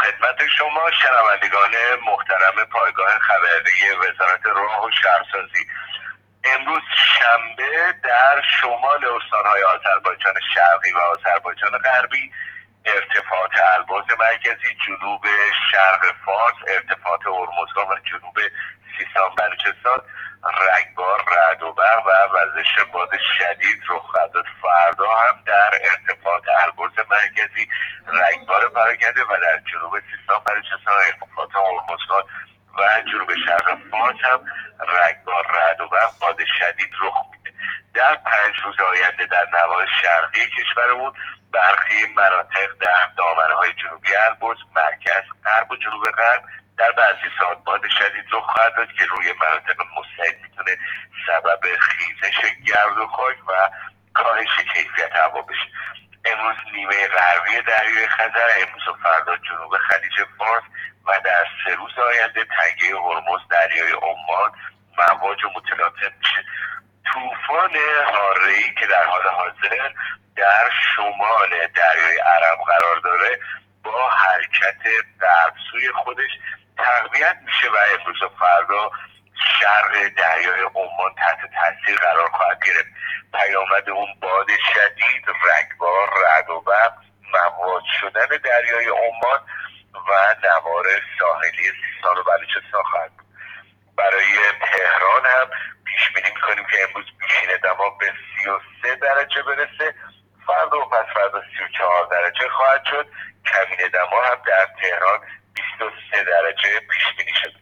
خدمت شما شنوندگان محترم پایگاه خبری وزارت راه و شهرسازی. امروز شنبه در شمال استانهای آذربایجان شرقی و آذربایجان غربی ارتفاعات البرز مرکزی، جنوب شرق فارس، ارتفاعات هرمزگان و جنوب سیستان بلوچستان رگبار، رعد و برق و وزش باد شدید رخ خواهد داد. فردا هم در ارتفاعات البرز مرکزی رگبار پراکنده و در جنوب سیستان بلوچستان ارتفاعات هرمزگان و جنوب شرق فارس هم رگبار، رعد و برق، باد شدید رخ میده. در 5 روز آینده در نواحی شرقی کشورمون برخی مناطق در دامنه‌های جنوبی البرز، مرکز، غرب و جنوب غرب در بعضی ساعات باد شدید رخ خواهد داد که روی مناطق مستعد میتونه سبب خیزش گرد و خاک و کاهش کیفیت هوا بشه. امروز نیمه غربی دریای خزر، امروز و فردا جنوب خلیج فارس و در 3 روز آینده تنگه هرمز، دریای عمان مواج متلاطم میشه. طوفان حاره‌ای که در حال حاضر در شمال دریای عرب قرار داره با حرکت غرب سوی خودش تقویت میشه و امروز و فردا شرق دریای عمان تحت تاثیر قرار خواهد گرفت. پیامد اون باد شدید، رگبار، رعد و برق، مواج شدن دریای عمان و نوار ساحلی سیستان و بلوچستان خواهد بود. برای تهران هم پیش بینی میکنیم که امروز بیشین دما به 33 درجه برسه، فردا و پس فردا 34 درجه خواهد شد. کمین دما هم در تهران 23 درجه پیش بینی شده.